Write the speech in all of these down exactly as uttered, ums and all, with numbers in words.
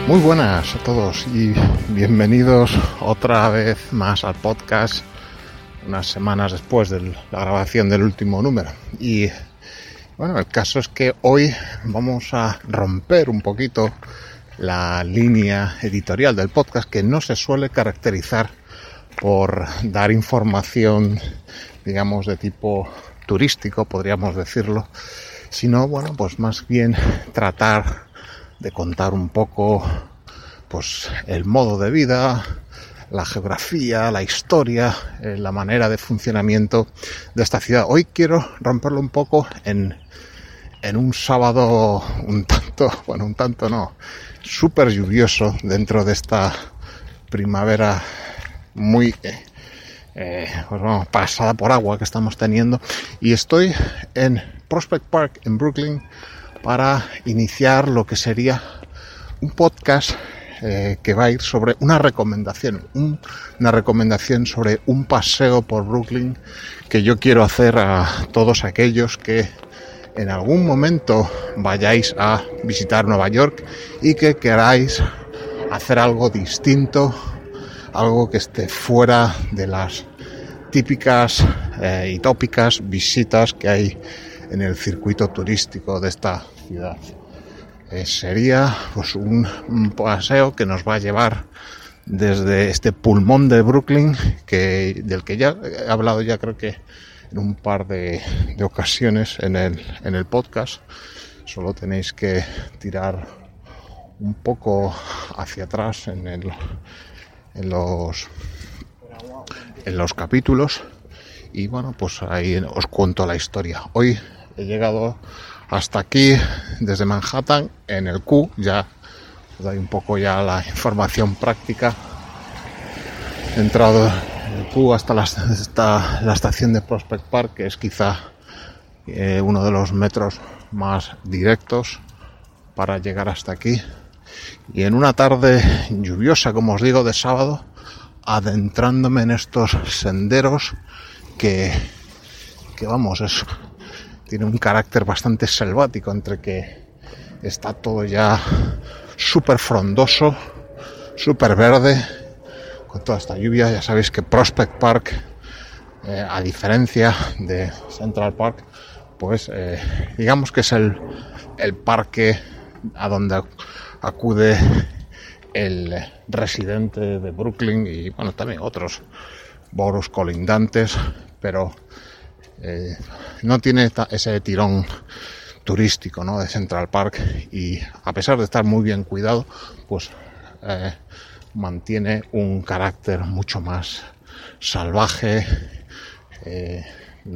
Muy buenas a todos y bienvenidos otra vez más al podcast, unas semanas después de la grabación del último número. Y bueno, el caso es que hoy vamos a romper un poquito la línea editorial del podcast, que no se suele caracterizar por dar información, digamos, de tipo turístico, podríamos decirlo, sino, bueno, pues más bien tratar de contar un poco pues el modo de vida, la geografía, la historia, eh, la manera de funcionamiento de esta ciudad. Hoy quiero romperlo un poco en, en un sábado un tanto, bueno, un tanto no, súper lluvioso dentro de esta primavera muy eh, eh, pues bueno, pasada por agua que estamos teniendo, y estoy en Prospect Park en Brooklyn para iniciar lo que sería un podcast eh, que va a ir sobre una recomendación, un, una recomendación sobre un paseo por Brooklyn que yo quiero hacer a todos aquellos que en algún momento vayáis a visitar Nueva York y que queráis hacer algo distinto, algo que esté fuera de las típicas eh, y tópicas visitas que hay en el circuito turístico de esta ciudad. Eh, sería pues un, un paseo que nos va a llevar desde este pulmón de Brooklyn, que del que ya he hablado ya creo que en un par de, de ocasiones en el, en el podcast. Solo tenéis que tirar un poco hacia atrás en, el, en los en los capítulos y bueno, pues ahí os cuento la historia. Hoy he llegado hasta aquí desde Manhattan en el Q, ya os doy un poco ya la información práctica. He entrado en el Q hasta la, hasta la estación de Prospect Park, que es quizá eh, uno de los metros más directos para llegar hasta aquí. Y en una tarde lluviosa, como os digo, de sábado, adentrándome en estos senderos que, que vamos, es... tiene un carácter bastante selvático, entre que está todo ya súper frondoso, súper verde, con toda esta lluvia. Ya sabéis que Prospect Park, eh, a diferencia de Central Park, pues eh, digamos que es el, el parque a donde acude el residente de Brooklyn y bueno, también otros boroughs colindantes, pero Eh, no tiene esta, ese tirón turístico, ¿no?, de Central Park, y a pesar de estar muy bien cuidado, pues eh, mantiene un carácter mucho más salvaje, eh,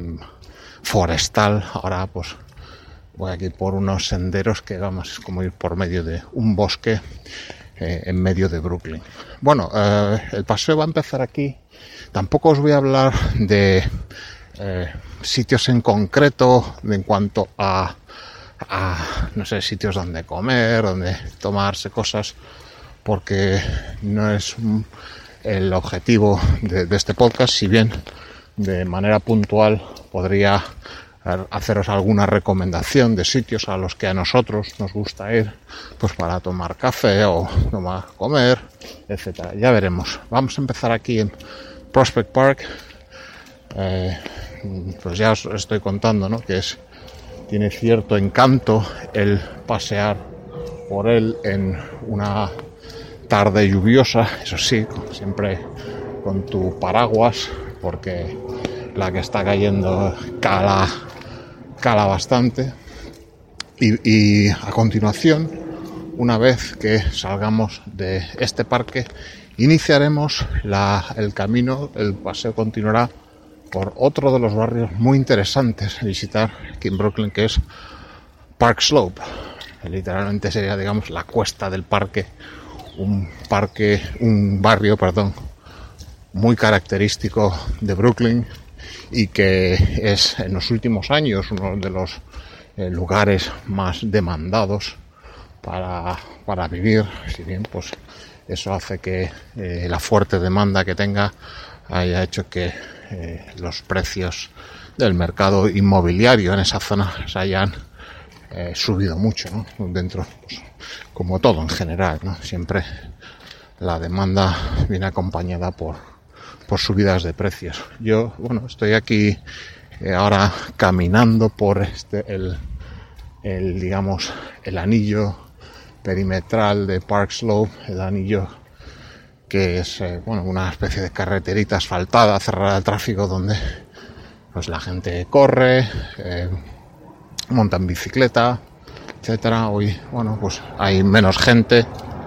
forestal. Ahora pues voy aquí por unos senderos que vamos, es como ir por medio de un bosque eh, en medio de Brooklyn. Bueno, eh, el paseo va a empezar aquí. Tampoco os voy a hablar de Eh, sitios en concreto en cuanto a, a, no sé, sitios donde comer, donde tomarse cosas, porque no es el objetivo de, de este podcast, si bien de manera puntual podría haceros alguna recomendación de sitios a los que a nosotros nos gusta ir, pues para tomar café o tomar, comer, etcétera. Ya veremos. Vamos a empezar aquí en Prospect Park. Eh, pues ya os estoy contando, ¿no?, que es tiene cierto encanto el pasear por él en una tarde lluviosa, eso sí, siempre con tu paraguas, porque la que está cayendo cala, cala bastante. Y, y a continuación, una vez que salgamos de este parque, iniciaremos la, el camino, el paseo continuará por otro de los barrios muy interesantes a visitar aquí en Brooklyn, que es Park Slope. Literalmente sería, digamos, la cuesta del parque, un parque, un barrio, perdón, muy característico de Brooklyn y que es en los últimos años uno de los eh, lugares más demandados para, para vivir, si bien pues eso hace que eh, la fuerte demanda que tenga haya hecho que eh, los precios del mercado inmobiliario en esa zona se hayan eh, subido mucho, ¿no? Dentro, pues, como todo en general, ¿no? Siempre la demanda viene acompañada por, por subidas de precios. Yo, bueno, estoy aquí eh, ahora caminando por este, el, el, digamos, el anillo perimetral de Park Slope, el anillo que es, eh, bueno, una especie de carreterita asfaltada, cerrada al tráfico, donde pues la gente corre, eh, monta en bicicleta, etcétera. Hoy, bueno, pues hay menos gente.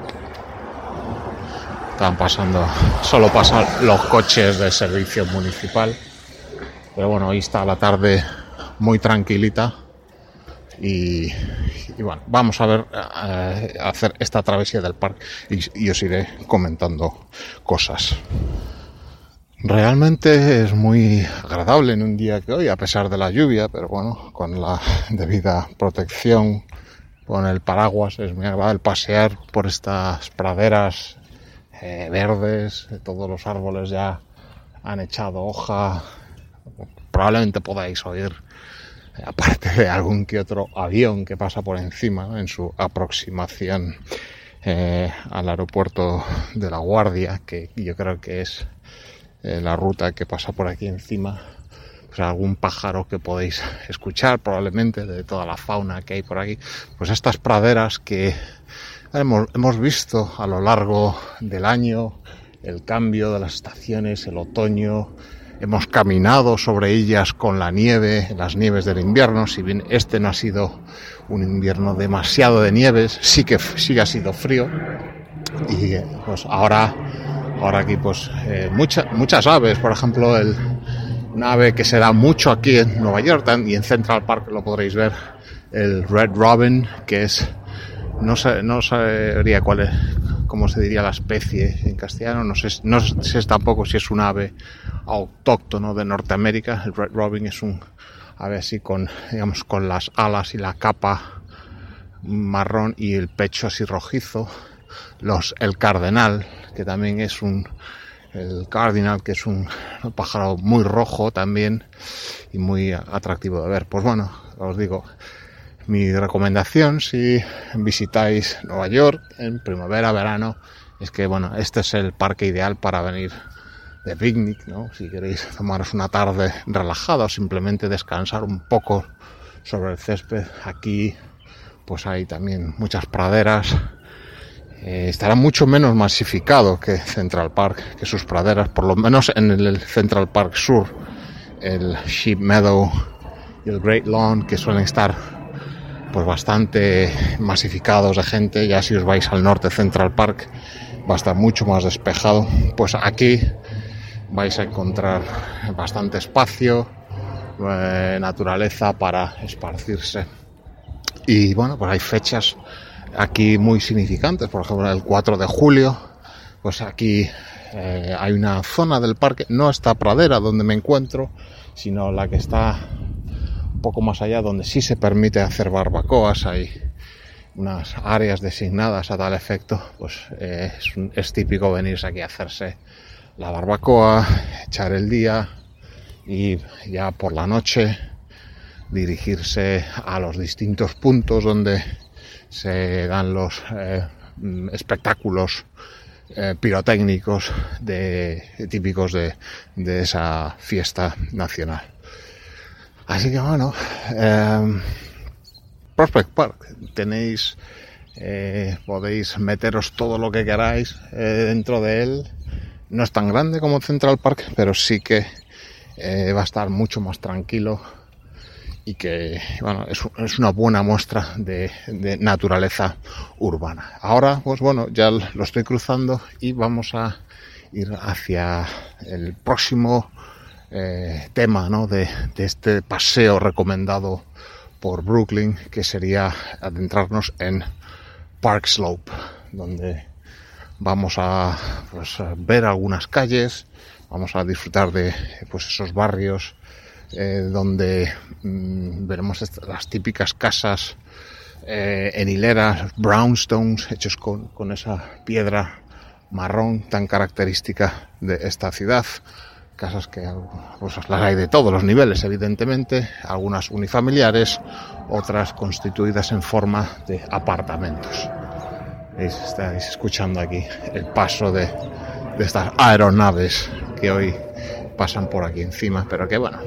Están pasando, solo pasan los coches de servicio municipal. Pero bueno, hoy está la tarde muy tranquilita. Y, y bueno, vamos a ver, eh, hacer esta travesía del parque y, y os iré comentando cosas. Realmente es muy agradable en un día que hoy, a pesar de la lluvia, pero bueno, con la debida protección, con el paraguas, es muy agradable pasear por estas praderas eh, verdes. Todos los árboles ya han echado hoja. Probablemente podáis oír, aparte de algún que otro avión que pasa por encima, ¿no?, en su aproximación eh, al aeropuerto de La Guardia, que yo creo que es eh, la ruta que pasa por aquí encima. Pues algún pájaro que podéis escuchar probablemente de toda la fauna que hay por aquí. Pues estas praderas que hemos, hemos visto a lo largo del año, el cambio de las estaciones, el otoño. Hemos caminado sobre ellas con la nieve, las nieves del invierno. Si bien este no ha sido un invierno demasiado de nieves, sí que sí que ha sido frío. Y pues ahora, ahora aquí pues eh, mucha, muchas aves, por ejemplo, el, una ave que se da mucho aquí en Nueva York y en Central Park lo podréis ver, el Red Robin, que es, no sé, no sabría cuál es, cómo se diría la especie en castellano, no sé, no sé tampoco si es un ave autóctono de Norteamérica. El Red Robin es un ave así con, digamos, con las alas y la capa marrón y el pecho así rojizo. Los, el cardenal, que también es un, el cardinal, que es un, un pájaro muy rojo también y muy atractivo de ver. Pues bueno, os digo, mi recomendación si visitáis Nueva York en primavera, verano, es que bueno, este es el parque ideal para venir de picnic, ¿no? Si queréis tomaros una tarde relajada o simplemente descansar un poco sobre el césped. Aquí pues hay también muchas praderas. Eh, estará mucho menos masificado que Central Park, que sus praderas, por lo menos en el Central Park Sur, el Sheep Meadow y el Great Lawn, que suelen estar pues bastante masificados de gente. Ya si os vais al norte, Central Park va a estar mucho más despejado. Pues aquí vais a encontrar bastante espacio, eh, naturaleza para esparcirse. Y bueno, pues hay fechas aquí muy significantes. Por ejemplo, el cuatro de julio, pues aquí eh, hay una zona del parque, no esta pradera donde me encuentro, sino la que está un poco más allá, donde sí se permite hacer barbacoas. Hay unas áreas designadas a tal efecto. Pues eh, es, un, es típico venirse aquí a hacerse la barbacoa, echar el día y ya por la noche dirigirse a los distintos puntos donde se dan los eh, espectáculos eh, pirotécnicos de, típicos de, de esa fiesta nacional. Así que bueno, eh, Prospect Park, tenéis, eh, podéis meteros todo lo que queráis eh, dentro de él. No es tan grande como Central Park, pero sí que eh, va a estar mucho más tranquilo y que bueno, es, es una buena muestra de, de naturaleza urbana. Ahora, pues bueno, ya lo estoy cruzando y vamos a ir hacia el próximo eh, tema, ¿no?, de, de este paseo recomendado por Brooklyn, que sería adentrarnos en Park Slope, donde vamos a, pues, a ver algunas calles, vamos a disfrutar de pues esos barrios eh, donde mmm, veremos est- las típicas casas eh, en hileras, brownstones, hechos con, con esa piedra marrón tan característica de esta ciudad. casas que pues, las hay de todos los niveles, evidentemente, algunas unifamiliares, otras constituidas en forma de apartamentos. Estáis escuchando aquí el paso de, de estas aeronaves que hoy pasan por aquí encima, pero que bueno,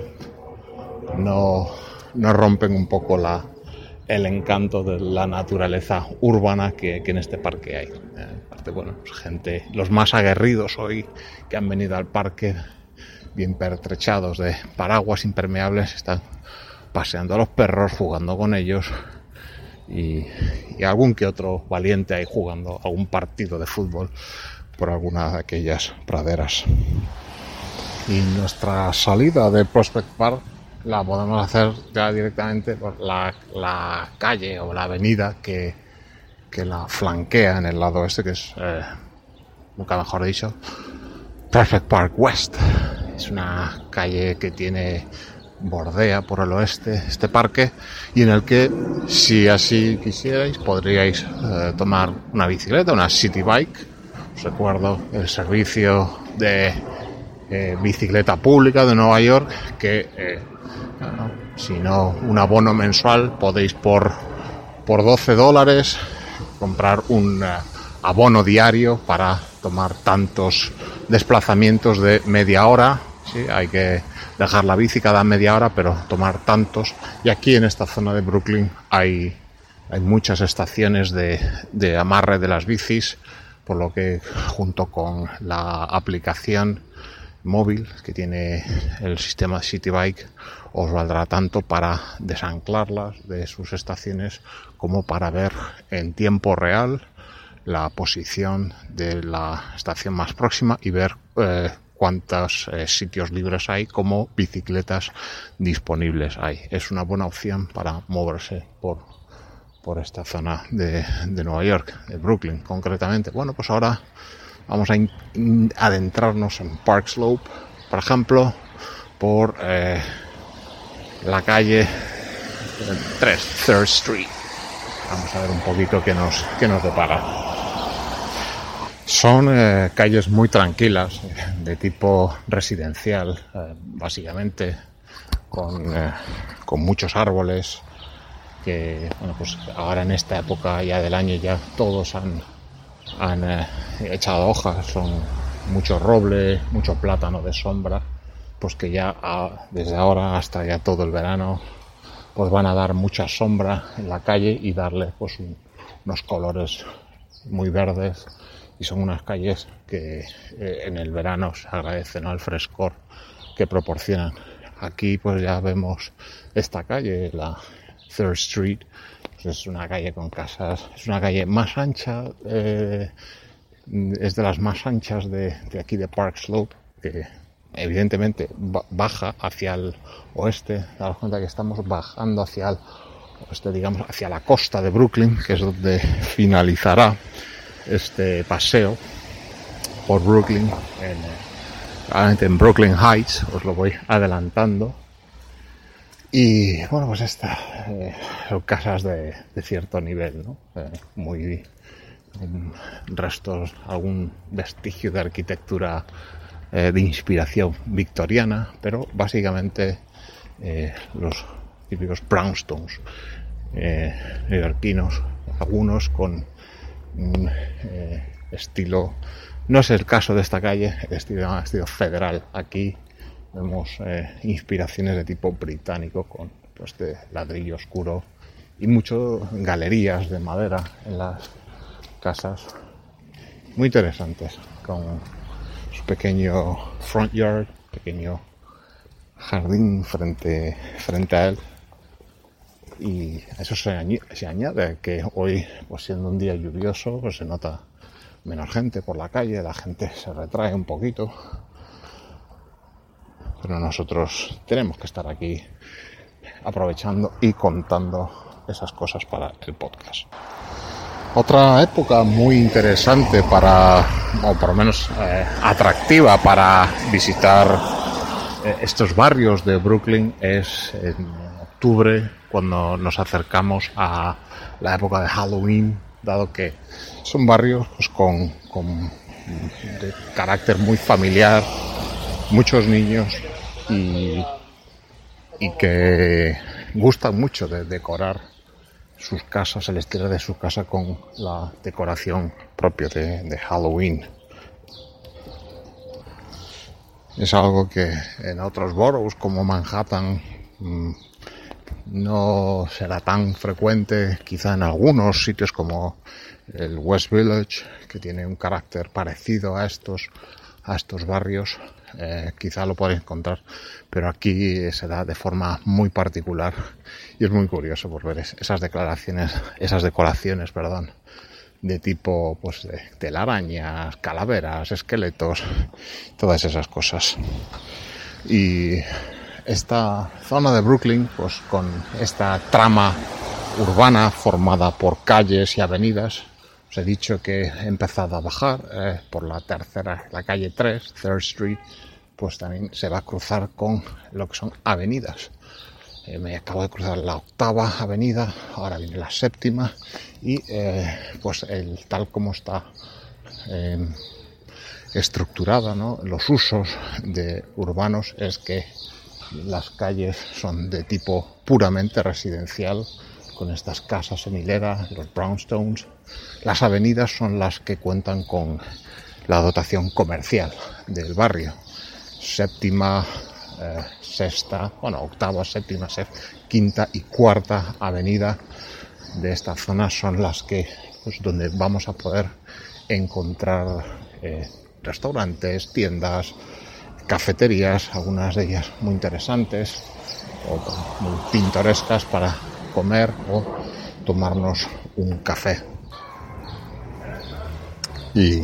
no, no rompen un poco la, el encanto de la naturaleza urbana que, que en este parque hay. Eh, aparte, bueno, pues gente, los más aguerridos hoy que han venido al parque, bien pertrechados de paraguas impermeables, están paseando a los perros, jugando con ellos y, y algún que otro valiente ahí jugando algún partido de fútbol por alguna de aquellas praderas. Y nuestra salida de Prospect Park la podemos hacer ya directamente por la, la calle o la avenida que, que la flanquea en el lado este, que es, eh, nunca mejor dicho, Prospect Park West. Es una calle que tiene, bordea por el oeste este parque y en el que, si así quisierais, podríais eh, tomar una bicicleta, una city bike. Os recuerdo el servicio de eh, bicicleta pública de Nueva York que... Eh, si no un abono mensual, podéis por por doce dólares comprar un uh, abono diario para tomar tantos desplazamientos de media hora. Sí, hay que dejar la bici cada media hora, pero tomar tantos. Y aquí en esta zona de Brooklyn hay hay muchas estaciones de, de amarre de las bicis, por lo que junto con la aplicación móvil que tiene el sistema City Bike os valdrá tanto para desanclarlas de sus estaciones como para ver en tiempo real la posición de la estación más próxima y ver eh, cuántos eh, sitios libres hay, como bicicletas disponibles hay. Es una buena opción para moverse por, por esta zona de, de Nueva York, de Brooklyn concretamente. Bueno, pues ahora vamos a in- adentrarnos en Park Slope, por ejemplo, por eh, la calle tres, Third Street. Vamos a ver un poquito qué nos, qué nos depara. Son eh, calles muy tranquilas, de tipo residencial, eh, básicamente, con, eh, con muchos árboles, que bueno, pues ahora en esta época ya del año ya todos han han eh, echado hojas, son mucho roble, mucho plátano de sombra, pues que ya a, desde ahora hasta ya todo el verano pues van a dar mucha sombra en la calle y darle pues un, unos colores muy verdes, y son unas calles que eh, en el verano se agradecen, ¿no?, el frescor que proporcionan. Aquí pues ya vemos esta calle, la Third Street. Es una calle con casas, es una calle más ancha, eh, es de las más anchas de, de aquí de Park Slope, que evidentemente baja hacia el oeste. Daos cuenta que estamos bajando hacia el oeste, digamos, hacia la costa de Brooklyn, que es donde finalizará este paseo por Brooklyn, en, en Brooklyn Heights, os lo voy adelantando. Y bueno, pues esta eh, son casas de, de cierto nivel, ¿no? Eh, muy um, restos, algún vestigio de arquitectura eh, de inspiración victoriana, pero básicamente eh, los típicos brownstones eh, neoyorquinos, algunos con un eh, estilo, no es el caso de esta calle, estilo, estilo federal. Aquí vemos eh, inspiraciones de tipo británico con pues de ladrillo oscuro y mucho galerías de madera en las casas, muy interesantes, con su pequeño front yard, pequeño jardín frente frente a él. Y eso se añade, se añade que hoy, pues siendo un día lluvioso, pues se nota menos gente por la calle, la gente se retrae un poquito. Pero nosotros tenemos que estar aquí aprovechando y contando esas cosas para el podcast. Otra época muy interesante para, o por lo menos eh, atractiva para visitar eh, estos barrios de Brooklyn, es en octubre, cuando nos acercamos a la época de Halloween, dado que son barrios pues, con, con de carácter muy familiar, muchos niños y, y que gustan mucho de decorar sus casas, el estilo de su casa con la decoración propia de, de Halloween. Es algo que en otros boroughs como Manhattan mmm, no será tan frecuente, quizá en algunos sitios como el West Village, que tiene un carácter parecido a estos, a estos barrios, eh, quizá lo podéis encontrar, pero aquí se da de forma muy particular y es muy curioso por ver esas declaraciones, esas decoraciones, perdón, de tipo, pues, de telarañas, calaveras, esqueletos, todas esas cosas. Y esta zona de Brooklyn, pues con esta trama urbana formada por calles y avenidas, os he dicho que he empezado a bajar eh, por la tercera, la calle tres, Third Street, pues también se va a cruzar con lo que son avenidas. Eh, me acabo de cruzar la octava avenida, ahora viene la séptima y eh, pues el tal como está eh, estructurada, ¿no? Los usos de urbanos es que las calles son de tipo puramente residencial, con estas casas en hilera, los brownstones. Las avenidas son las que cuentan con la dotación comercial del barrio. Séptima, eh, sexta, bueno, octava, séptima, sexta, quinta y cuarta avenida de esta zona son las que, pues, donde vamos a poder encontrar eh, restaurantes, tiendas, cafeterías, algunas de ellas muy interesantes o muy pintorescas para comer o tomarnos un café. Y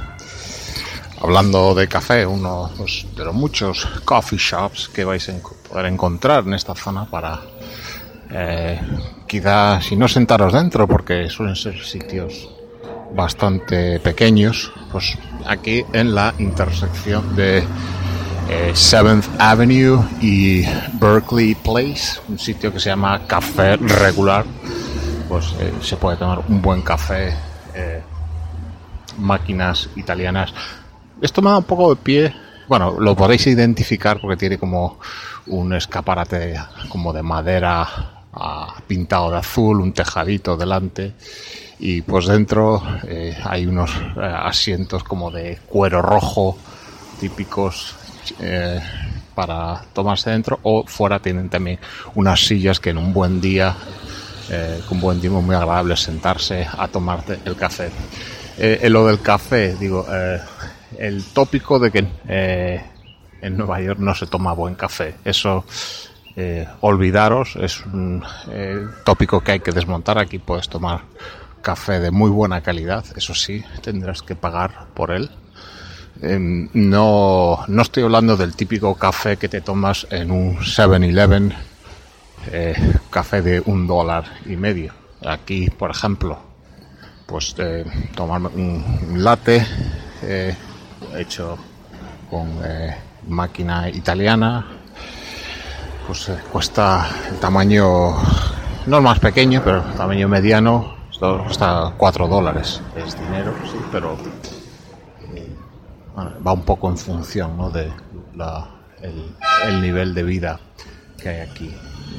hablando de café, uno, pues, de los muchos coffee shops que vais a poder encontrar en esta zona para eh, quizá, si no sentaros dentro, porque suelen ser sitios bastante pequeños, pues aquí en la intersección de eh, seventh Avenue y Berkeley Place, un sitio que se llama Café Regular, pues eh, se puede tomar un buen café, eh, máquinas italianas. Esto me da un poco de pie, bueno, lo podéis identificar porque tiene como un escaparate como de madera ah, pintado de azul, un tejadito delante. Y pues dentro eh, hay unos eh, asientos como de cuero rojo típicos eh, para tomarse dentro, o fuera tienen también unas sillas que en un buen día, eh, con buen tiempo, muy agradable sentarse a tomarte el café. Eh, en lo del café, digo, eh, el tópico de que eh, en Nueva York no se toma buen café, eso eh, olvidaros, es un eh, tópico que hay que desmontar. Aquí puedes tomar café de muy buena calidad, eso sí, tendrás que pagar por él. Eh, no, no estoy hablando del típico café que te tomas en un seven eleven, eh, café de un dólar y medio. Aquí, por ejemplo, pues eh, tomarme un, un latte eh, hecho con eh, máquina italiana, pues eh, cuesta el tamaño, no el más pequeño, pero el tamaño mediano, cuesta cuatro dólares. Es dinero, sí, pero eh, bueno, va un poco en función, ¿no?, de la, el, el nivel de vida que hay aquí.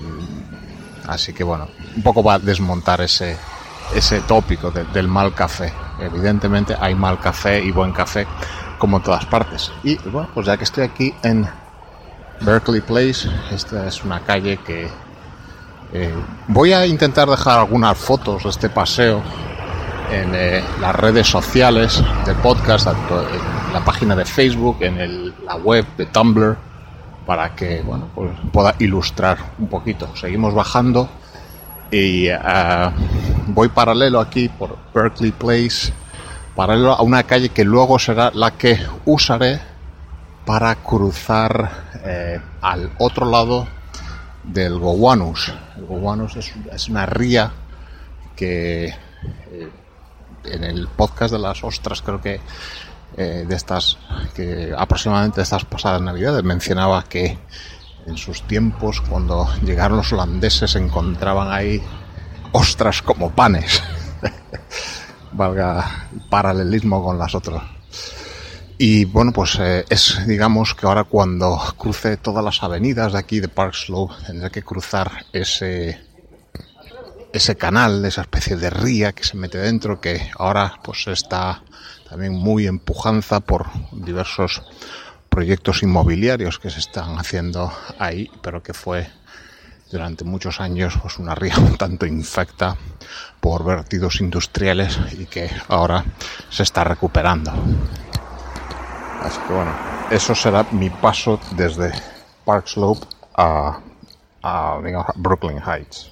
Así que bueno, un poco va a desmontar ese ese tópico de, del mal café. Evidentemente hay mal café y buen café como en todas partes. Y bueno, pues ya que estoy aquí en Berkeley Place, esta es una calle que Eh, voy a intentar dejar algunas fotos de este paseo en eh, las redes sociales del podcast, tanto en la página de Facebook, en el, la web de Tumblr, para que, bueno, pues pueda ilustrar un poquito. Seguimos bajando y uh, voy paralelo aquí por Berkeley Place, paralelo a una calle que luego será la que usaré para cruzar eh, al otro lado del Gowanus. El Gowanus es, es una ría que eh, en el podcast de las ostras, creo que eh, de estas, que aproximadamente de estas pasadas navidades, mencionaba que en sus tiempos, cuando llegaron los holandeses, encontraban ahí ostras como panes. Valga el paralelismo con las otras. Y bueno, pues eh, es, digamos, que ahora cuando cruce todas las avenidas de aquí de Park Slope, tendré que cruzar ese ese canal, esa especie de ría que se mete dentro, que ahora pues está también muy en pujanza por diversos proyectos inmobiliarios que se están haciendo ahí, pero que fue durante muchos años pues una ría un tanto infecta por vertidos industriales y que ahora se está recuperando. Así que bueno, eso será mi paso desde Park Slope a, a, digamos, a Brooklyn Heights.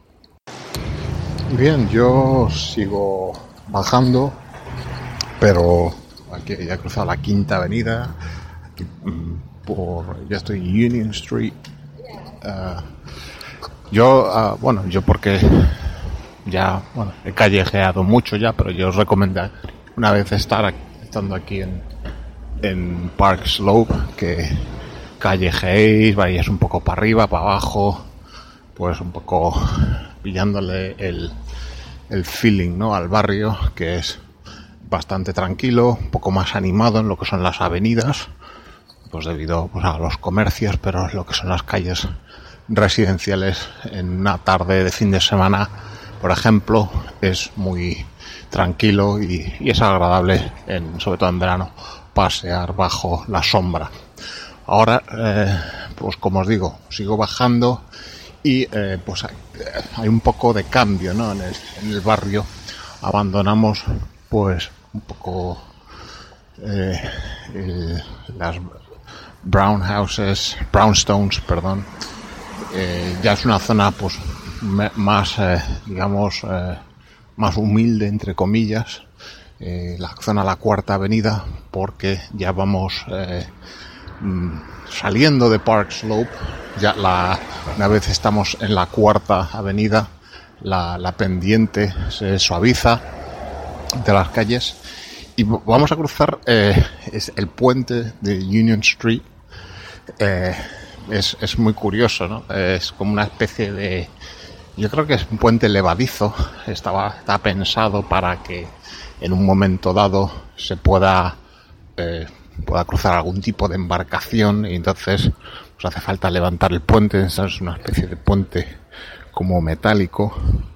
Bien, yo sigo bajando, pero aquí ya he cruzado la Quinta Avenida, aquí, por, ya estoy en Union Street. Uh, yo, uh, bueno, yo porque ya, bueno, he callejeado mucho ya, pero yo os recomiendo una vez estar aquí, estando aquí en en Park Slope, que callejeéis, vayáis un poco para arriba, para abajo, pues un poco pillándole el, el feeling, ¿no?, al barrio, que es bastante tranquilo, un poco más animado en lo que son las avenidas, pues debido pues, a los comercios, pero lo que son las calles residenciales en una tarde de fin de semana, por ejemplo, es muy tranquilo y, y es agradable, en, sobre todo en verano, pasear bajo la sombra. Ahora, eh, pues como os digo, sigo bajando y eh, pues hay, hay un poco de cambio, ¿no?, en el, en el barrio. Abandonamos pues un poco eh, el, las brown houses, brownstones, perdón. Eh, ya es una zona pues me, más, eh, digamos, eh, más humilde, entre comillas. Eh, la zona La Cuarta Avenida, porque ya vamos eh, saliendo de Park Slope. Ya la, una vez estamos en la Cuarta Avenida, la, la pendiente se suaviza de las calles y vamos a cruzar eh, es el puente de Union Street. Eh, es, es muy curioso, ¿no? Es como una especie de, yo creo que es un puente levadizo. Estaba, está pensado para que en un momento dado se pueda eh, pueda cruzar algún tipo de embarcación y entonces pues hace falta levantar el puente. Es una especie de puente como metálico.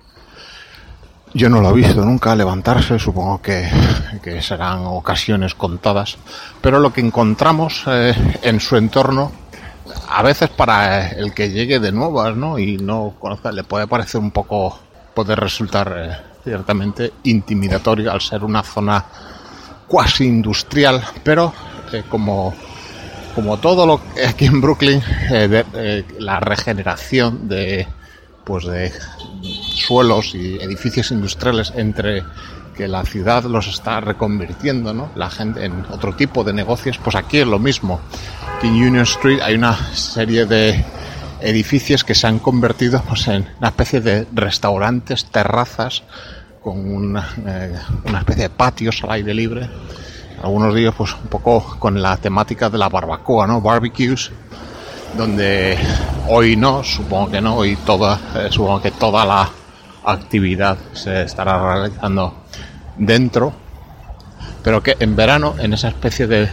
Yo no lo he visto nunca levantarse, supongo que, que serán ocasiones contadas, pero lo que encontramos eh, en su entorno, a veces para el que llegue de nuevas, ¿no?, y no conozca, le puede parecer un poco, puede resultar eh, ciertamente intimidatorio al ser una zona cuasi industrial, pero eh, como como todo lo que aquí en Brooklyn, eh, de, eh, la regeneración de pues de suelos y edificios industriales, entre que la ciudad los está reconvirtiendo, ¿no?, la gente en otro tipo de negocios, pues aquí es lo mismo. Aquí en Union Street hay una serie de edificios que se han convertido pues, en una especie de restaurantes, terrazas, con una, eh, una especie de patios al aire libre. Algunos de ellos pues un poco con la temática de la barbacoa, ¿no?, barbecues, donde hoy no, supongo que no, hoy toda, eh, supongo que toda la actividad se estará realizando dentro, pero que en verano, en esa especie de,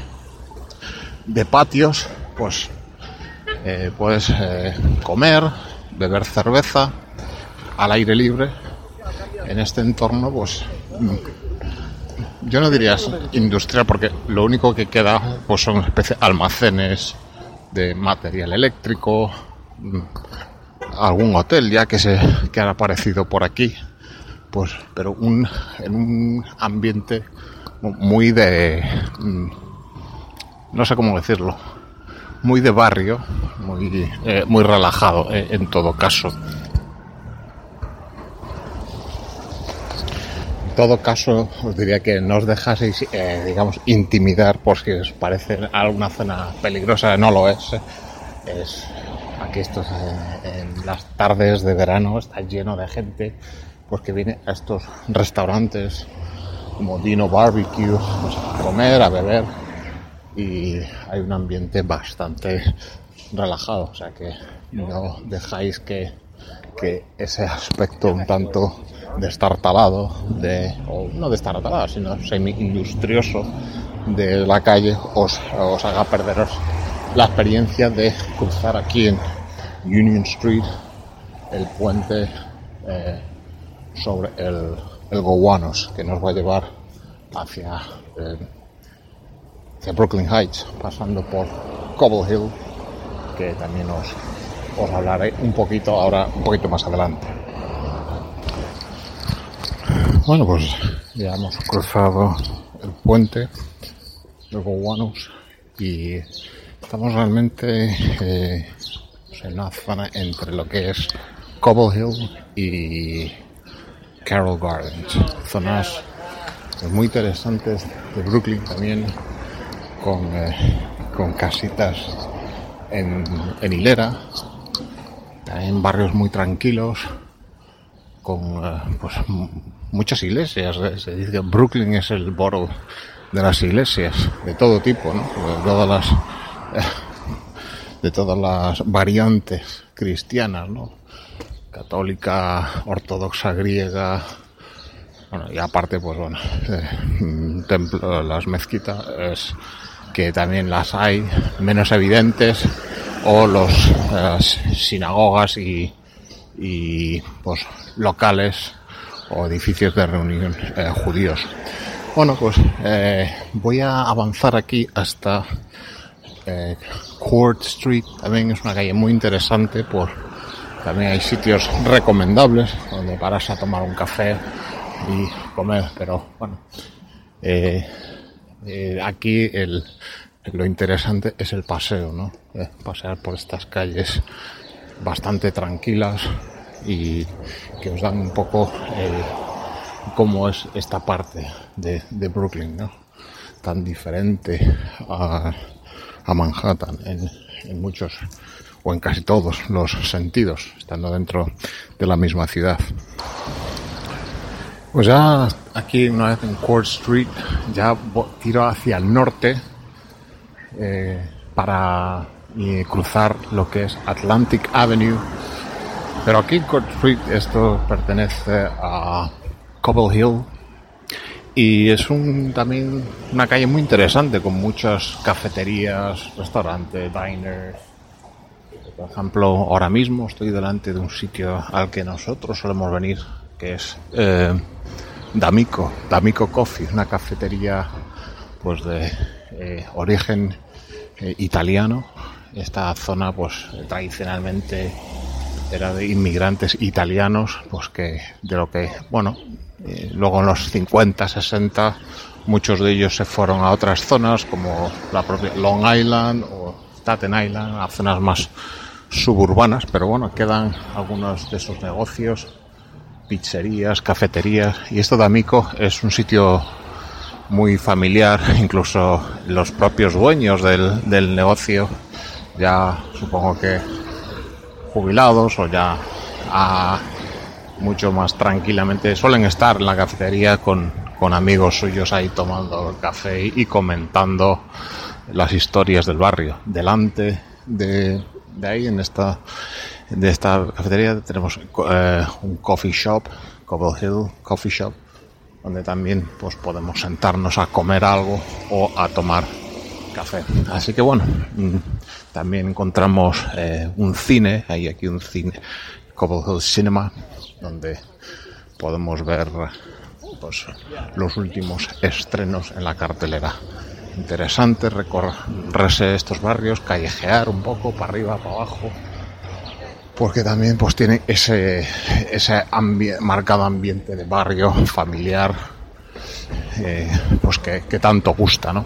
de patios, pues eh, puedes eh, comer, beber cerveza al aire libre en este entorno, pues yo no diría industrial, porque lo único que queda pues son una especie de almacenes de material eléctrico, algún hotel ya que se que ha aparecido por aquí, pues pero un en un ambiente muy de, no sé cómo decirlo, muy de barrio, muy eh, muy relajado eh, en todo caso. En todo caso, os diría que no os dejaseis, eh, digamos, intimidar por si os parece alguna zona peligrosa. No lo es. Eh. Es aquí estos eh, en las tardes de verano está lleno de gente, pues que viene a estos restaurantes como Dino Barbecue, pues, a comer, a beber, y hay un ambiente bastante relajado. O sea que no dejáis que que ese aspecto un tanto destartalado, de, o no destartalado, sino semi-industrioso de la calle os, os haga perderos la experiencia de cruzar aquí en Union Street el puente eh, sobre el, el Gowanus, que nos va a llevar hacia, eh, hacia Brooklyn Heights, pasando por Cobble Hill, que también os, os hablaré un poquito ahora, un poquito más adelante. Bueno, pues ya hemos cruzado el puente del Gowanus y estamos realmente eh, en una zona entre lo que es Cobble Hill y Carroll Gardens, zonas muy interesantes de Brooklyn también, con, eh, con casitas en, en hilera, también barrios muy tranquilos, con eh, pues muchas iglesias. Se dice que Brooklyn es el borough de las iglesias de todo tipo, ¿no? De todas las eh, de todas las variantes cristianas, ¿no? Católica, ortodoxa, griega, bueno, y aparte, pues bueno, eh, templo, las mezquitas, es que también las hay menos evidentes, o los eh, sinagogas y y pues locales o edificios de reunión eh, judíos. Bueno, pues eh, voy a avanzar aquí hasta eh, Court Street. También es una calle muy interesante, por también hay sitios recomendables donde paras a tomar un café y comer, pero bueno, eh, eh, aquí el, lo interesante es el paseo, ¿no? Eh, pasear por estas calles bastante tranquilas y que os dan un poco eh, cómo es esta parte de, de Brooklyn, ¿no? Tan diferente a, a Manhattan en, en muchos o en casi todos los sentidos, estando dentro de la misma ciudad. Pues ya aquí, una vez en Court Street, ya tiro hacia el norte eh, para y cruzar lo que es Atlantic Avenue, pero aquí en Court Street esto pertenece a Cobble Hill y es un también una calle muy interesante con muchas cafeterías, restaurantes, diners. Por ejemplo, ahora mismo estoy delante de un sitio al que nosotros solemos venir, que es eh, D'Amico, D'Amico Coffee, una cafetería pues de eh, origen eh, italiano. Esta zona pues tradicionalmente era de inmigrantes italianos, pues que de lo que, bueno, eh, luego en los cincuenta, sesenta muchos de ellos se fueron a otras zonas como la propia Long Island o Staten Island, a zonas más suburbanas, pero bueno, quedan algunos de esos negocios, pizzerías, cafeterías, y esto de Amico es un sitio muy familiar. Incluso los propios dueños del, del negocio, ya supongo que jubilados o ya a, mucho más tranquilamente, suelen estar en la cafetería con, con amigos suyos ahí tomando café y comentando las historias del barrio. Delante de, de ahí, en esta de esta cafetería, tenemos eh, un coffee shop, Cobble Hill Coffee Shop, donde también pues podemos sentarnos a comer algo o a tomar café. Así que bueno, también encontramos eh, un cine, hay aquí un cine, Cobble Hill Cinema, donde podemos ver pues los últimos estrenos en la cartelera. Interesante recorrerse estos barrios, callejear un poco para arriba, para abajo, porque también pues tiene ese ese ambi- marcado ambiente de barrio familiar, eh, pues que, que tanto gusta, ¿no?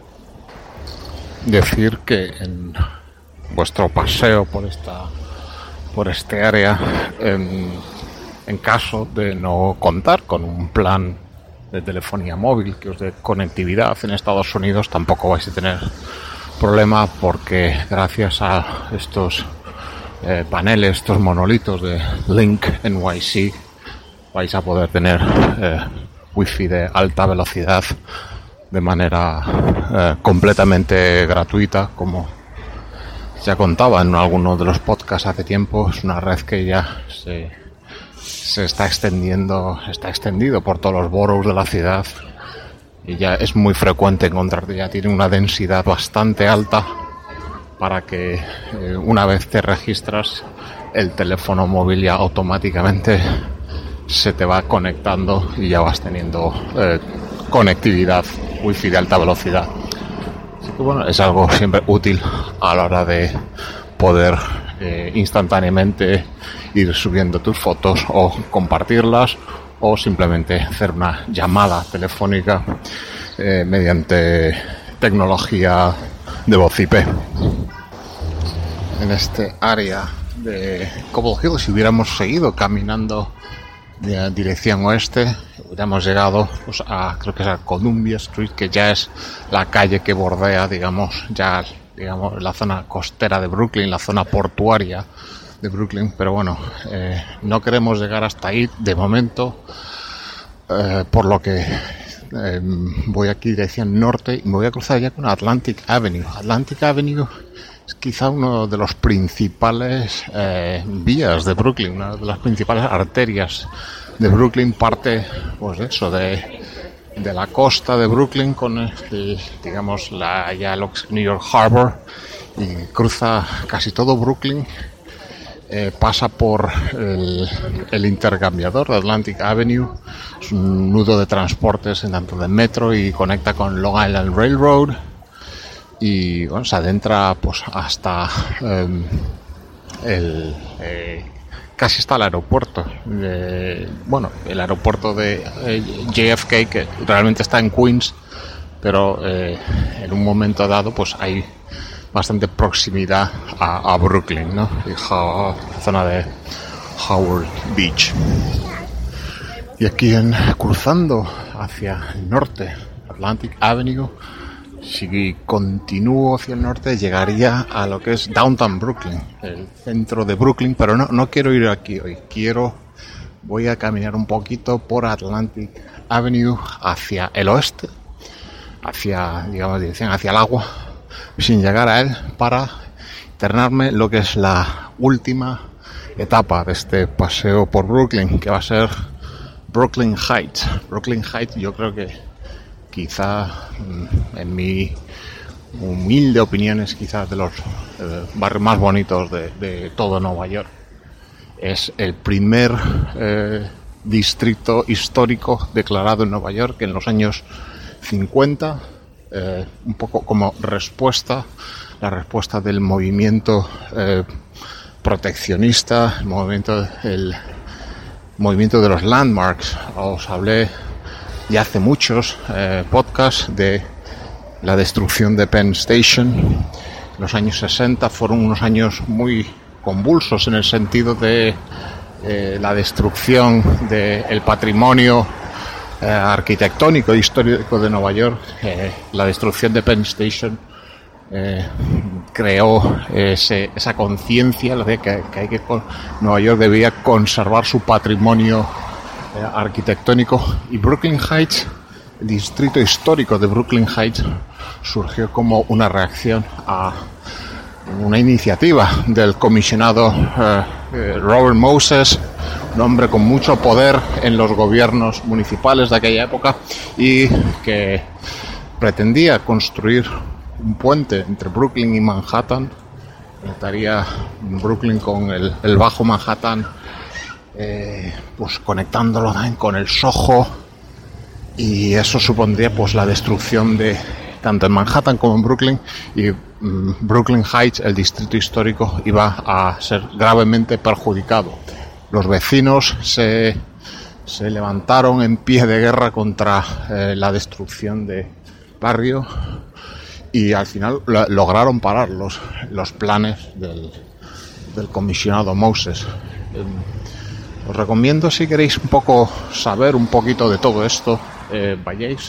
Decir que en vuestro paseo por esta por este área, en, en caso de no contar con un plan de telefonía móvil que os dé conectividad en Estados Unidos, tampoco vais a tener problema, porque gracias a estos eh, paneles, estos monolitos de Link N Y C, vais a poder tener eh, wifi de alta velocidad de manera eh, completamente gratuita, como ya contaba en alguno de los podcasts hace tiempo. Es una red que ya se, se está extendiendo, está extendido por todos los boroughs de la ciudad, y ya es muy frecuente encontrarte, ya tiene una densidad bastante alta para que eh, una vez te registras, el teléfono móvil ya automáticamente se te va conectando y ya vas teniendo eh, conectividad wifi de alta velocidad. Así que bueno, es algo siempre útil a la hora de poder eh, instantáneamente ir subiendo tus fotos o compartirlas, o simplemente hacer una llamada telefónica eh, mediante tecnología de voz I P. En este área de Cobble Hill, si hubiéramos seguido caminando de dirección oeste, hubiéramos llegado pues, a, creo que es a Columbia Street, que ya es la calle que bordea, digamos, ya digamos la zona costera de Brooklyn, la zona portuaria de Brooklyn. Pero bueno, eh, no queremos llegar hasta ahí de momento, eh, por lo que eh, voy aquí dirección norte y me voy a cruzar ya con Atlantic Avenue. Atlantic Avenue es quizá uno de los principales eh, vías de Brooklyn, una de las principales arterias de Brooklyn. Parte, pues eso, de, de la costa de Brooklyn con el, digamos, la ya lo que es New York Harbor, y cruza casi todo Brooklyn. Eh, pasa por el, el intercambiador de Atlantic Avenue, es un nudo de transportes en tanto de metro y conecta con Long Island Railroad. Y bueno, se adentra pues hasta eh, el eh, casi está el aeropuerto de, bueno, el aeropuerto de eh, J F K, que realmente está en Queens, pero eh, en un momento dado pues hay bastante proximidad a, a Brooklyn, ¿no? Y la zona de Howard Beach. Y aquí en, cruzando hacia el norte, Atlantic Avenue, si continúo hacia el norte llegaría a lo que es Downtown Brooklyn, el centro de Brooklyn, pero no, no quiero ir aquí hoy. Quiero, voy a caminar un poquito por Atlantic Avenue hacia el oeste, hacia, digamos, dirección hacia el agua, sin llegar a él, para internarme lo que es la última etapa de este paseo por Brooklyn, que va a ser Brooklyn Heights. Brooklyn Heights, yo creo que quizá, en mi humilde opinión, es quizás de los eh, barrios más bonitos de, de todo Nueva York. Es el primer eh, distrito histórico declarado en Nueva York en los años cincuenta, eh, un poco como respuesta, la respuesta del movimiento eh, proteccionista, el movimiento, el movimiento de los landmarks. Os hablé ya hace muchos eh, podcasts de la destrucción de Penn Station. Los años sesenta fueron unos años muy convulsos en el sentido de eh, la destrucción del patrimonio eh, arquitectónico e histórico de Nueva York. Eh, la destrucción de Penn Station eh, creó ese, esa conciencia de que, que, hay que Nueva York debía conservar su patrimonio arquitectónico, y Brooklyn Heights, el distrito histórico de Brooklyn Heights, surgió como una reacción a una iniciativa del comisionado eh, Robert Moses, un hombre con mucho poder en los gobiernos municipales de aquella época, y que pretendía construir un puente entre Brooklyn y Manhattan. Conectaría Brooklyn con el, el Bajo Manhattan, Eh, pues conectándolo también con el Soho, y eso supondría pues la destrucción de tanto en Manhattan como en Brooklyn, y mm, Brooklyn Heights, el distrito histórico, iba a ser gravemente perjudicado. Los vecinos se, se levantaron en pie de guerra contra eh, la destrucción de barrio, y al final lo, lograron parar los, los planes del, del comisionado Moses. Eh, Os recomiendo, si queréis un poco saber un poquito de todo esto, eh, vayáis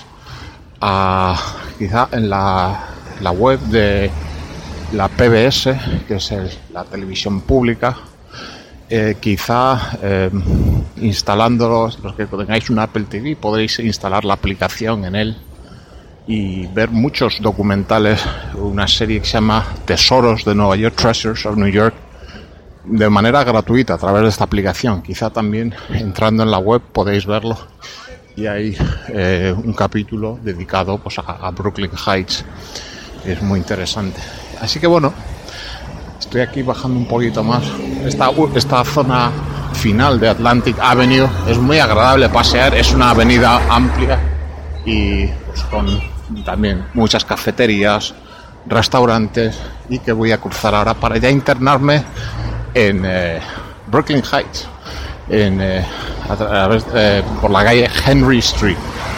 a quizá en la, la web de la P B S, que es el, la televisión pública. Eh, quizá eh, instalándolos, los que tengáis un Apple T V, podréis instalar la aplicación en él y ver muchos documentales, una serie que se llama Tesoros de Nueva York, Treasures of New York, de manera gratuita a través de esta aplicación. Quizá también entrando en la web podéis verlo. y hay eh, un capítulo dedicado pues, a, a Brooklyn Heights. Es muy interesante. Así que bueno, estoy aquí bajando un poquito más. Esta, esta zona final de Atlantic Avenue es muy agradable pasear. Es una avenida amplia y pues, con también muchas cafeterías, restaurantes, y que voy a cruzar ahora para ya internarme en eh, Brooklyn Heights, en, eh, a través, eh, por la calle Henry Street.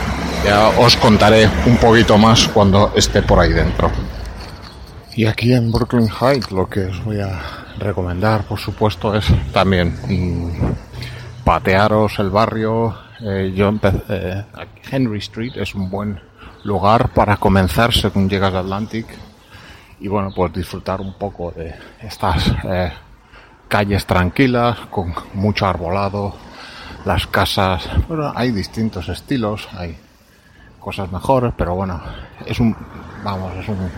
Ya os contaré un poquito más cuando esté por ahí dentro. Y aquí en Brooklyn Heights lo que os voy a recomendar, por supuesto, es también mmm, patearos el barrio. Eh, yo empecé, eh, Henry Street es un buen lugar para comenzar según llegas a Atlantic y bueno, pues disfrutar un poco de estas eh, calles tranquilas con mucho arbolado, las casas, bueno, hay distintos estilos, hay cosas mejores, pero bueno, es un, vamos, es un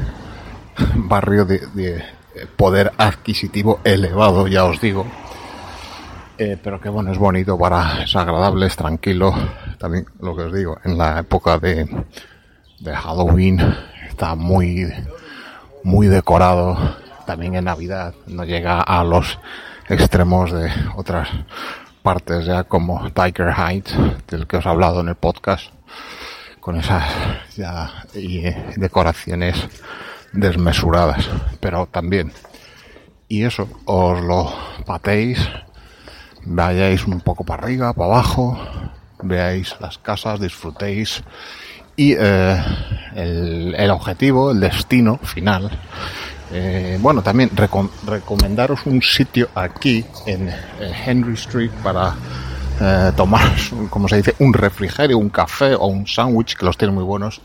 barrio de, de poder adquisitivo elevado, ya os digo, eh, pero que bueno, es bonito, para, es agradable, es tranquilo. También lo que os digo, en la época de, de Halloween está muy muy decorado. También en Navidad no llega a los extremos de otras partes ya como Tiger Heights, del que os he hablado en el podcast, con esas ya y, eh, decoraciones desmesuradas, pero también, y eso, os lo patéis, vayáis un poco para arriba, para abajo, veáis las casas, disfrutéis, y eh, el, el objetivo, el destino final, eh, bueno, también recom- recomendaros un sitio aquí en eh, Henry Street para eh, tomar, como se dice, un refrigerio, un café o un sándwich, que los tienen muy buenos.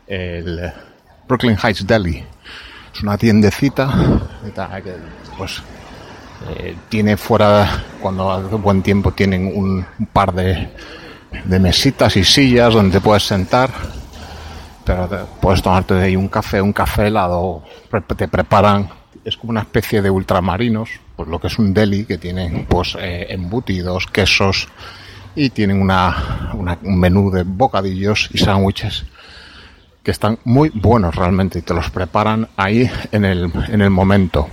El Brooklyn Heights Deli es una tiendecita que pues eh, tiene fuera, cuando hace buen tiempo, tienen un, un par de de mesitas y sillas donde te puedes sentar, pero te, puedes tomarte de ahí un café, un café helado, te preparan, es como una especie de ultramarinos, pues lo que es un deli, que tienen pues eh, embutidos, quesos, y tienen una, una un menú de bocadillos y sándwiches que están muy buenos realmente, y te los preparan ahí en el en el momento.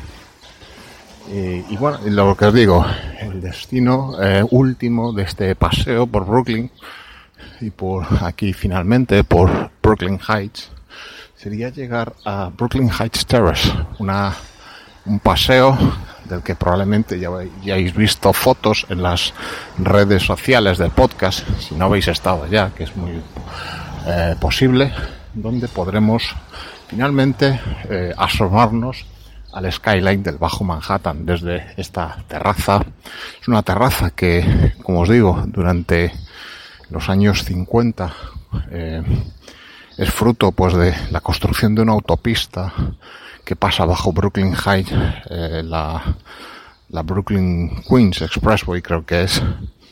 Y, y bueno, lo que os digo, el destino eh, último de este paseo por Brooklyn y por aquí finalmente por Brooklyn Heights sería llegar a Brooklyn Heights Terrace, una un paseo del que probablemente ya, ya habéis visto fotos en las redes sociales del podcast, si no habéis estado ya, que es muy eh, posible, donde podremos finalmente eh, asomarnos al skyline del Bajo Manhattan desde esta terraza. Es una terraza que, como os digo, durante los años cincuenta eh, es fruto pues de la construcción de una autopista que pasa bajo Brooklyn Heights, eh, la, la Brooklyn Queens Expressway creo que es,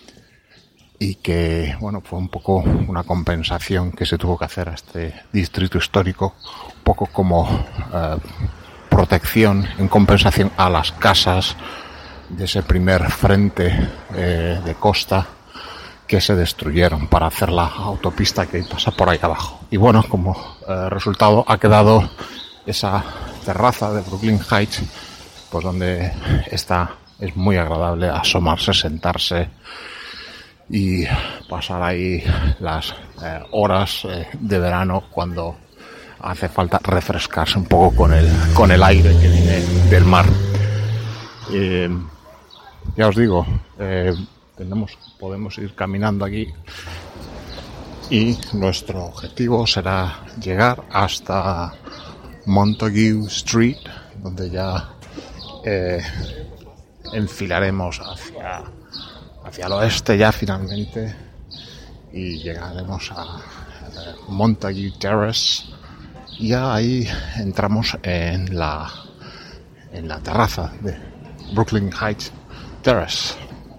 y que bueno, fue un poco una compensación que se tuvo que hacer a este distrito histórico, un poco como eh, protección en compensación a las casas de ese primer frente eh, de costa que se destruyeron para hacer la autopista que pasa por ahí abajo. Y bueno, como eh, resultado ha quedado esa terraza de Brooklyn Heights, pues donde está, es muy agradable asomarse, sentarse y pasar ahí las eh, horas eh, de verano cuando hace falta refrescarse un poco con el con el aire que viene del mar. Eh, ya os digo, eh, tenemos, podemos ir caminando aquí y nuestro objetivo será llegar hasta Montague Street, donde ya eh, enfilaremos hacia hacia el oeste ya finalmente y llegaremos a, a Montague Terrace. Y ya ahí entramos en la en la terraza de Brooklyn Heights Terrace.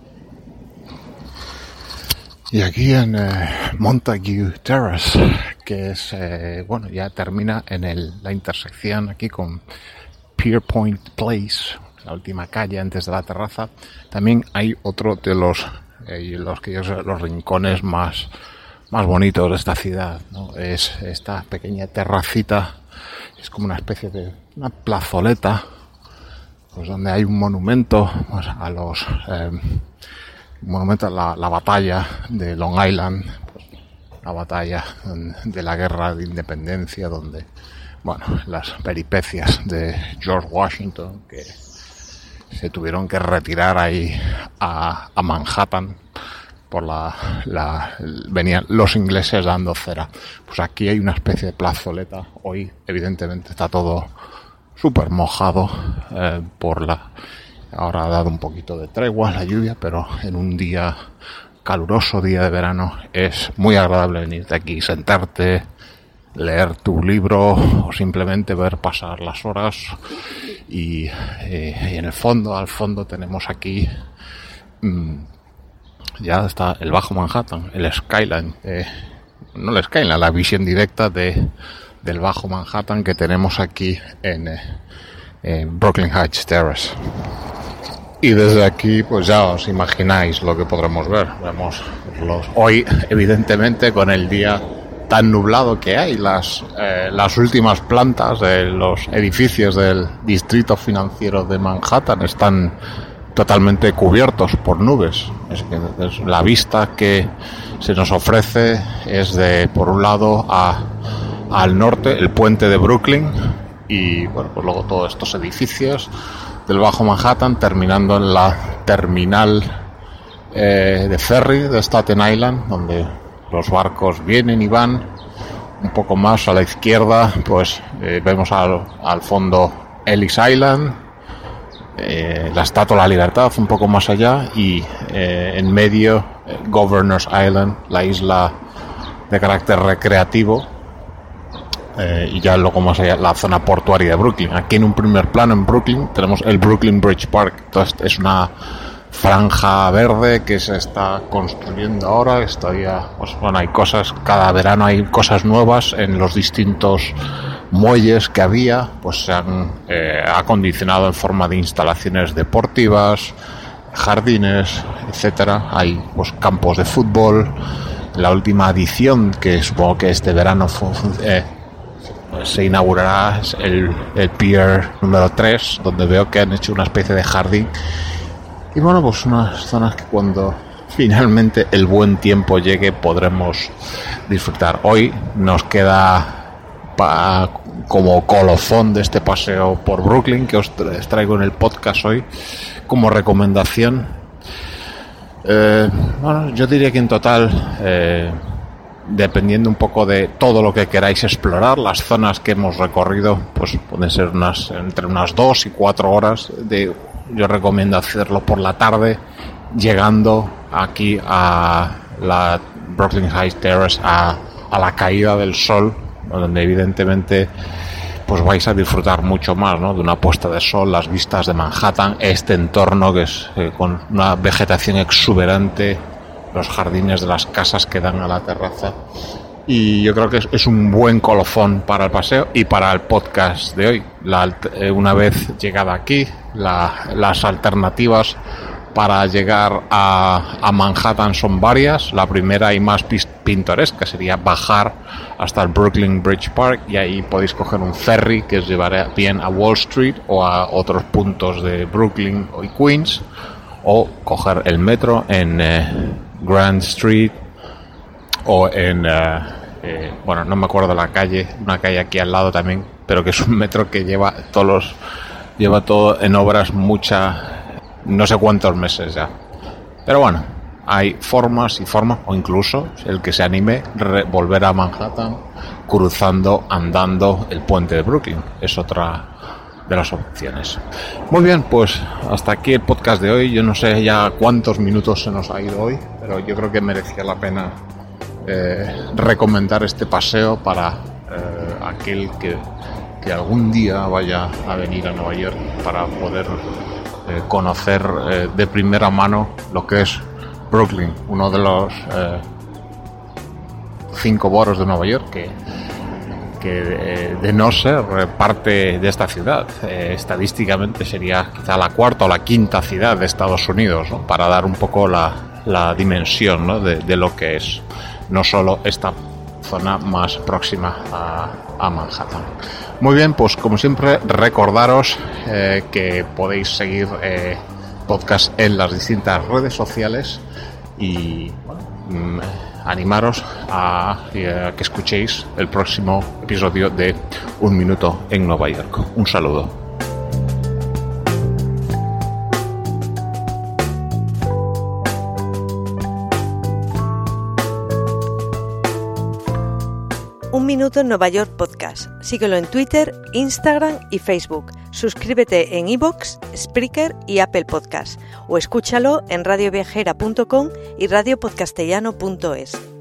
Y aquí en eh, Montague Terrace, que es, eh, bueno, ya termina en el, la intersección aquí con Pierpoint Place, la última calle antes de la terraza. También hay otro de los, eh, los, que yo sé, los rincones más más bonitos de esta ciudad, ¿no? Es esta pequeña terracita, es como una especie de una plazoleta, pues donde hay un monumento pues, a los eh, un monumento a la, la batalla de Long Island, pues, la batalla de la guerra de independencia, donde bueno, las peripecias de George Washington, que se tuvieron que retirar ahí a, a Manhattan por la, la venían los ingleses dando cera. Pues aquí hay una especie de plazoleta. Hoy evidentemente está todo súper mojado eh, por la ahora ha dado un poquito de tregua la lluvia, pero en un día caluroso, día de verano, es muy agradable venirte aquí, sentarte, leer tu libro o simplemente ver pasar las horas. Y, eh, y en el fondo, al fondo tenemos aquí mmm, ya está el Bajo Manhattan, el skyline, eh, no el skyline, la visión directa de del Bajo Manhattan que tenemos aquí en, eh, en Brooklyn Heights Terrace. Y desde aquí pues ya os imagináis lo que podremos ver. Vemos los, hoy evidentemente con el día tan nublado que hay, las eh, las últimas plantas de los edificios del distrito financiero de Manhattan están totalmente cubiertos por nubes. Es que es la vista que se nos ofrece es de, por un lado, a, al norte, el puente de Brooklyn, y bueno, pues luego todos estos edificios del Bajo Manhattan, terminando en la terminal eh, de ferry de Staten Island, donde los barcos vienen y van. Un poco más a la izquierda, pues eh, vemos al, al fondo Ellis Island, eh, la Estatua de la Libertad un poco más allá, y eh, en medio eh, Governor's Island, la isla de carácter recreativo, eh, y ya luego más allá la zona portuaria de Brooklyn. Aquí en un primer plano en Brooklyn tenemos el Brooklyn Bridge Park. Entonces es una franja verde que se está construyendo ahora. Estaría, pues bueno, hay cosas, cada verano hay cosas nuevas en los distintos muelles que había, pues se han eh, acondicionado en forma de instalaciones deportivas, jardines, etcétera. Hay pues campos de fútbol. La última adición, que supongo que este verano fue, eh, se inaugurará, es el, el Pier número tres, donde veo que han hecho una especie de jardín. Y bueno, pues unas zonas que cuando finalmente el buen tiempo llegue podremos disfrutar. Hoy nos queda pa, como colofón de este paseo por Brooklyn que os traigo en el podcast hoy como recomendación. Eh, bueno, yo diría que en total, eh, dependiendo un poco de todo lo que queráis explorar, las zonas que hemos recorrido, pues pueden ser unas entre unas dos y cuatro horas de. Yo recomiendo hacerlo por la tarde, llegando aquí a la Brooklyn Heights Terrace a, a la caída del sol, donde evidentemente pues vais a disfrutar mucho más, ¿no?, de una puesta de sol, las vistas de Manhattan, este entorno que es eh, con una vegetación exuberante, los jardines de las casas que dan a la terraza. Y yo creo que es, es un buen colofón para el paseo y para el podcast de hoy. La, eh, una vez llegada aquí, la, las alternativas para llegar a, a Manhattan son varias. La primera y más pintoresca sería bajar hasta el Brooklyn Bridge Park, y ahí podéis coger un ferry que os llevará bien a Wall Street o a otros puntos de Brooklyn y Queens, o coger el metro en eh, Grand Street o en, uh, eh, bueno, no me acuerdo de la calle, una calle aquí al lado también, pero que es un metro que lleva todos los, lleva todo en obras mucha, no sé cuántos meses ya. Pero bueno, hay formas y formas, o incluso el que se anime, re- volver a Manhattan cruzando, andando el puente de Brooklyn. Es otra de las opciones. Muy bien, pues hasta aquí el podcast de hoy. Yo no sé ya cuántos minutos se nos ha ido hoy, pero yo creo que merecía la pena Eh, recomendar este paseo para eh, aquel que, que algún día vaya a venir a Nueva York para poder eh, conocer eh, de primera mano lo que es Brooklyn, uno de los eh, cinco boroughs de Nueva York que, que eh, de no ser parte de esta ciudad, eh, estadísticamente sería quizá la cuarta o la quinta ciudad de Estados Unidos, ¿no?, para dar un poco la, la dimensión, ¿no?, de, de lo que es. no solo esta zona más próxima a, a Manhattan. Muy bien, pues como siempre recordaros eh, que podéis seguir eh, podcast en las distintas redes sociales y bueno, animaros a, a que escuchéis el próximo episodio de Un Minuto en Nueva York. Un saludo. Un Minuto en Nueva York Podcast. Síguelo en Twitter, Instagram y Facebook. Suscríbete en iVoox, Spreaker y Apple Podcast. O escúchalo en radio viajera punto com y radio podcastellano punto es.